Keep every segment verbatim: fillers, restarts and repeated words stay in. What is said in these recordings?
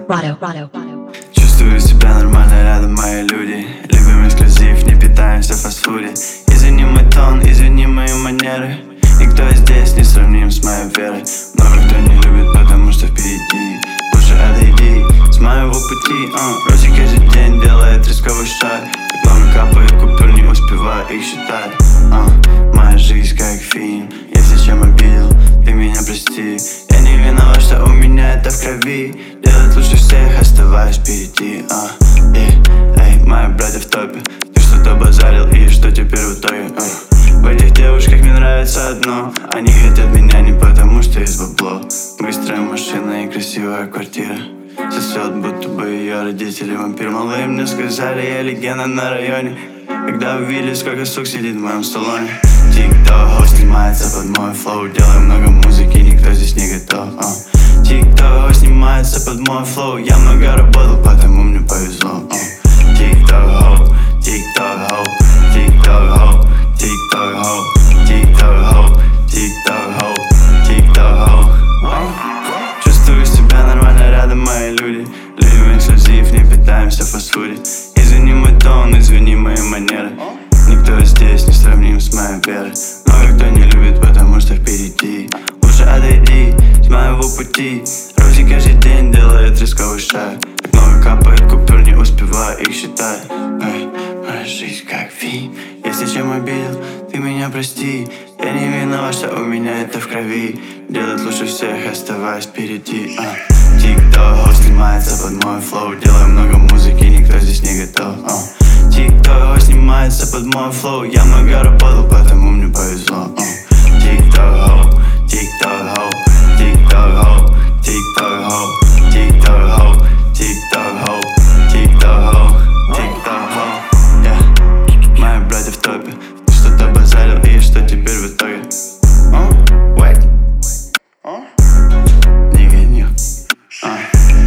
Rado, Rado, Rado. Чувствую себя нормально, рядом мои люди. Любим эксклюзив, не питаемся в фастфуде. Извини мой тон, извини мои манеры. Никто здесь не сравним с моей верой. Много кто не любит, потому что впереди. Лучше отойди с моего пути. uh. Рози каждый день делает рисковый шаг. Как много капает купюр, не успеваю их считать. uh. Моя жизнь как фильм. Если чем обидел, ты меня прости. Я не виноват, что у меня это в крови. Делать лучше всех, оставаясь впереди. uh. Эй, эй, мои братья в топе. Ты что-то базарил, и что теперь в итоге? uh. В этих девушках мне нравится одно. Они хотят меня не потому, что есть бабло. Быстрая машина и красивая квартира. Сосет, будто бы ее родители вампир. Малые мне сказали, я легенда на районе. Когда увидели, сколько сук сидит в моем салоне. Тик-ток снимается под мой флоу. Делаю много музыки, никто здесь не готов. uh. Тик-ток снимается под мой флоу. Я много работал, потому мне повезло. uh. Тик-ток, тик-ток, тик-ток, тик-ток, тик-ток, тик-ток, тик-ток. Чувствую себя нормально, рядом мои люди. Любим эксклюзив, не питаемся в фастфуде. Извини мой тон, извини мои манеры. Никто здесь не сравним с моей верой. Много кто не любит, потому что впереди. Лучше отойди с моего пути. Рози каждый день делает рисковый шаг. Как много капает купюр, не успеваю их считать. Эй, моя жизнь как фильм. Если чем обидел, ты меня прости. Я не виноват, что у меня это в крови. Делать лучше всех, оставаясь впереди. uh. Тик-ток снимается под мой флоу. Делаю много музыки, никто здесь не готов. uh. Тик-ток снимается под мой флоу. Я много работал, потому мне повезло. uh. Тик-ток, тик-ток, тик-ток, тик-ток, тик-ток, тик-ток, тик-ток, тик-ток. Yeah. Мои братья в топе. Ты что-то базарил, и что теперь в итоге? uh? Wait. uh? Nigga, new. uh.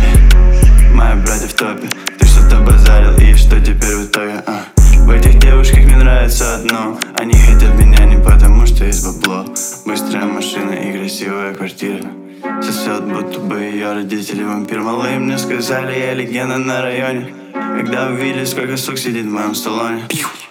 yeah. Мои братья в топе. Ты что-то базарил, и что теперь в итоге? uh? В этих девушках мне нравится одно. Они хотят меня не потому, что есть бабло. Быстрая машина и красивая квартира. Сосет, будто бы ее родители вампир. Малые мне сказали, я легенда на районе. Когда увидели, сколько сук сидит в моем салоне.